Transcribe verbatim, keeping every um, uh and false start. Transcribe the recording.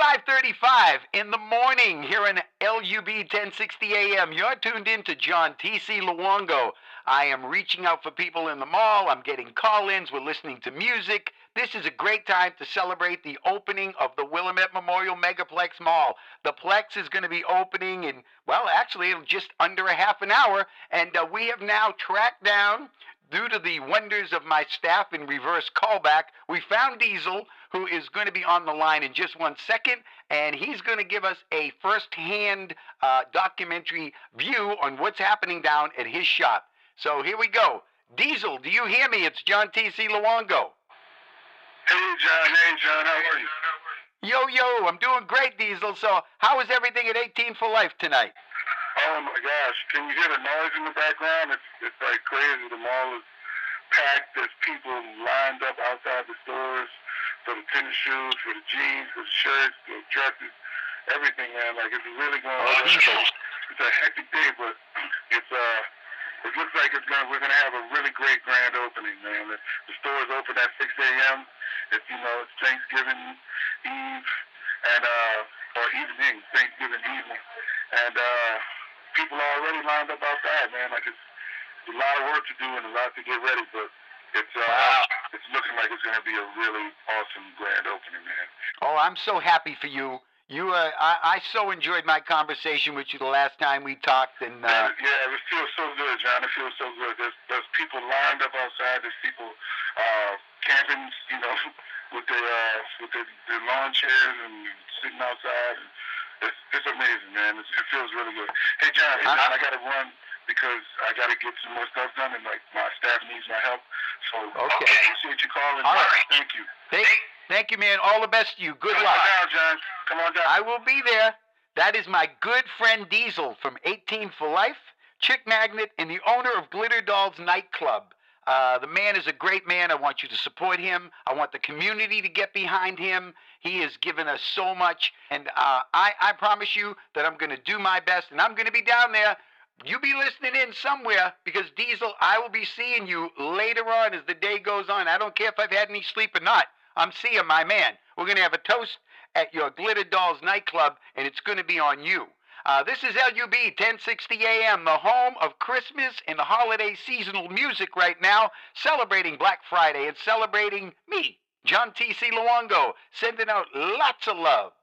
five thirty-five in the morning here on L U B ten sixty A M. You're tuned in to John T C. Luongo. I am reaching out for people in the mall. I'm getting call-ins. We're listening to music. This is a great time to celebrate the opening of the Willamette Memorial Megaplex Mall. The Plex is going to be opening in, well, actually, in just under a half an hour. And uh, we have now tracked down, due to the wonders of my staff in reverse callback, we found Diesel, who is going to be on the line in just one second, and he's going to give us a first-hand uh, documentary view on what's happening down at his shop. So here we go. Diesel, do you hear me? It's John T C. Luongo. Hey, John. Hey, John. How are you? Yo, yo, I'm doing great, Diesel. So how is everything at eighteen for Life tonight? Oh, my gosh. Can you hear the noise in the background? It's, it's like crazy. The mall is packed. There's people lined up outside the stores for the tennis shoes, for the jeans, for the shirts, the dresses, everything, man. Like, it's really going oh, on. Diesel. It's a hectic day, but it's, uh, it looks like it's gonna, we're going to have a really great grand opening, man. The, the stores open at six a.m. It's, you know, it's Thanksgiving Eve, and, uh, or evening, Thanksgiving evening. And, uh, people are already lined up outside, man. Like, it's, it's a lot of work to do and a lot to get ready, but it's, uh, wow. it's looking like it's going to be a really awesome grand opening, man. Oh, I'm so happy for you. You, uh, I, I so enjoyed my conversation with you the last time we talked, and uh, yeah, it feels so good, John. It feels so good. There's, there's people lined up outside. There's people uh, camping, you know, with their uh, with their, their lawn chairs and sitting outside. It's, it's amazing, man. It's, it feels really good. Hey, John, hey, John, I got to run because I got to get some more stuff done, and like my staff needs my help. So okay. I appreciate you calling. All right. Thank you. Thank, thank you, man. All the best to you. Good Come luck. on down, John. Come on down. I will be there. That is my good friend Diesel from eighteen for Life, Chick Magnet, and the owner of Glitter Dolls Nightclub. Uh, the man is a great man. I want you to support him. I want the community to get behind him. He has given us so much, and uh, I, I promise you that I'm going to do my best, and I'm going to be down there. You be listening in somewhere, because Diesel, I will be seeing you later on as the day goes on. I don't care if I've had any sleep or not. I'm seeing my man. We're going to have a toast at your Glitter Dolls Nightclub, and it's going to be on you. Uh, this is L U B ten sixty A M, the home of Christmas and the holiday seasonal music right now, celebrating Black Friday and celebrating me, John T C. Luongo, sending out lots of love.